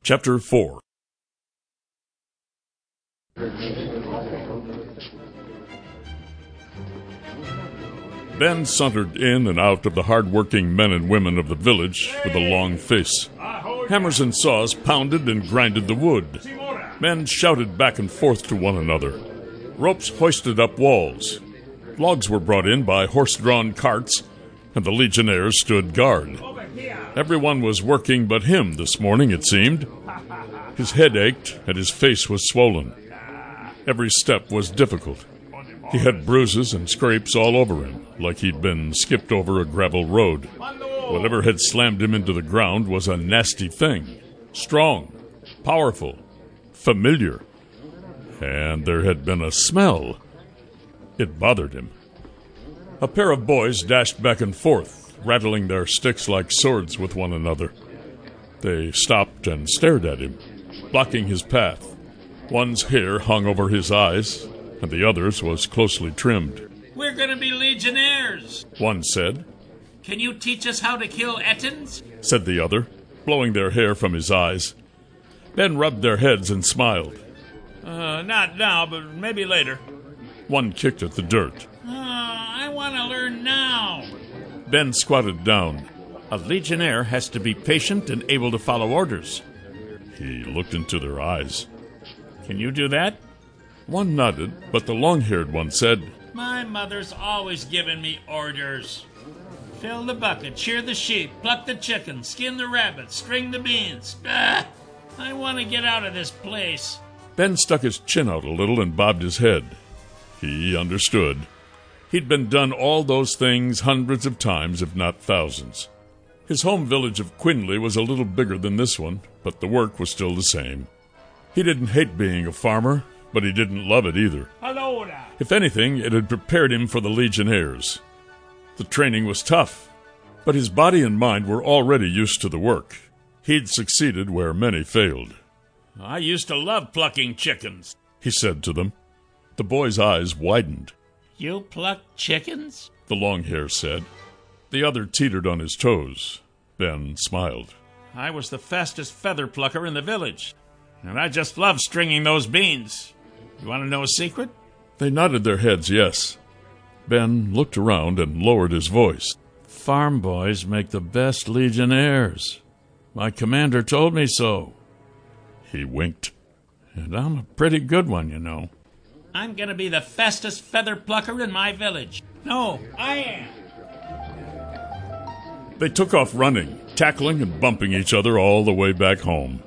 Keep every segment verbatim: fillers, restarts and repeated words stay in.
Chapter four. Ben sauntered in and out of the hard-working men and women of the village with a long face. Hammers and saws pounded and grinded the wood. Men shouted back and forth to one another. Ropes hoisted up walls. Logs were brought in by horse-drawn carts, and the legionnaires stood guard. Everyone was working but him this morning, it seemed. His head ached, and his face was swollen. Every step was difficult. He had bruises and scrapes all over him, like he'd been skipped over a gravel road. Whatever had slammed him into the ground was a nasty thing. Strong, powerful, familiar. And there had been a smell. It bothered him. A pair of boys dashed back and forth, rattling their sticks like swords with one another. They stopped and stared at him, blocking his path. One's hair hung over his eyes, and the other's was closely trimmed. "We're going to be legionnaires," one said. "Can you teach us how to kill Ettins?" said the other, blowing their hair from his eyes. Ben rubbed their heads and smiled. Uh, not now, but maybe later. One kicked at the dirt. Uh, I want to learn now. Ben squatted down. A legionnaire has to be patient and able to follow orders. He looked into their eyes. Can you do that? One nodded, but the long-haired one said, "My mother's always given me orders. Fill the bucket, shear the sheep, pluck the chicken, skin the rabbit, string the beans. Ah, I want to get out of this place." Ben stuck his chin out a little and bobbed his head. He understood. He'd been done all those things hundreds of times, if not thousands. His home village of Quinley was a little bigger than this one, but the work was still the same. He didn't hate being a farmer, but he didn't love it either. Hello there. If anything, it had prepared him for the legionnaires. The training was tough, but his body and mind were already used to the work. He'd succeeded where many failed. "I used to love plucking chickens," he said to them. The boy's eyes widened. "You pluck chickens?" the long hair said. The other teetered on his toes. Ben smiled. "I was the fastest feather plucker in the village, and I just love stringing those beans. You want to know a secret?" They nodded their heads yes. Ben looked around and lowered his voice. "Farm boys make the best legionnaires. My commander told me so." He winked. "And I'm a pretty good one, you know." "I'm going to be the fastest feather plucker in my village. No, I am." They took off running, tackling and bumping each other all the way back home.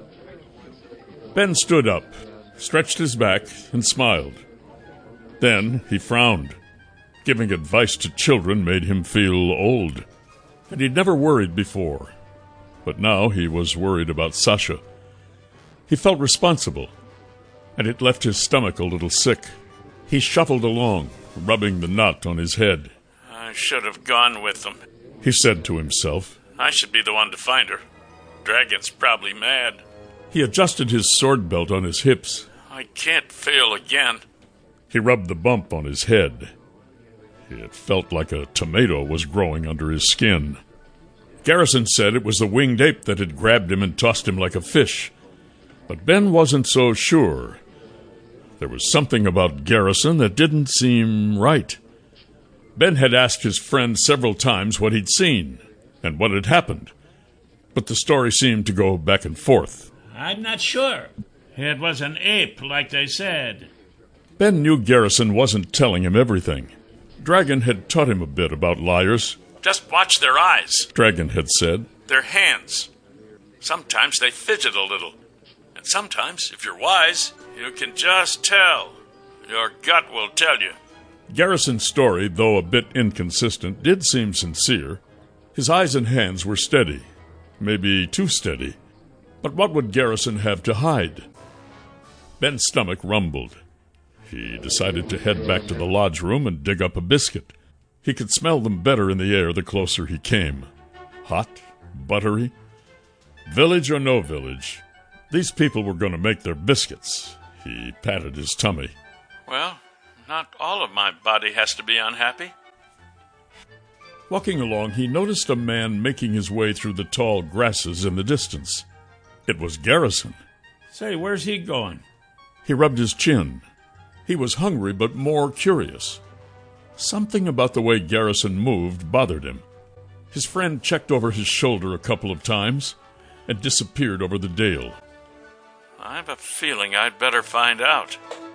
Ben stood up, stretched his back, and smiled. Then he frowned. Giving advice to children made him feel old. And he'd never worried before. But now he was worried about Sasha. He felt responsible, and it left his stomach a little sick. He shuffled along, rubbing the knot on his head. "I should have gone with them," he said to himself. "I should be the one to find her. Dragon's probably mad." He adjusted his sword belt on his hips. "I can't fail again." He rubbed the bump on his head. It felt like a tomato was growing under his skin. Garrison said it was the winged ape that had grabbed him and tossed him like a fish. But Ben wasn't so sure. There was something about Garrison that didn't seem right. Ben had asked his friend several times what he'd seen and what had happened, but the story seemed to go back and forth. "I'm not sure. It was an ape, like they said." Ben knew Garrison wasn't telling him everything. Dragon had taught him a bit about liars. "Just watch their eyes," Dragon had said. "Their hands. Sometimes they fidget a little. And sometimes, if you're wise, you can just tell. Your gut will tell you." Garrison's story, though a bit inconsistent, did seem sincere. His eyes and hands were steady. Maybe too steady. But what would Garrison have to hide? Ben's stomach rumbled. He decided to head back to the lodge room and dig up a biscuit. He could smell them better in the air the closer he came. Hot, buttery. Village or no village, these people were going to make their biscuits. He patted his tummy. "Well, not all of my body has to be unhappy." Walking along, he noticed a man making his way through the tall grasses in the distance. It was Garrison. Say, where's he going? He rubbed his chin. He was hungry, but more curious. Something about the way Garrison moved bothered him. His friend checked over his shoulder a couple of times and disappeared over the dale. I have a feeling I'd better find out.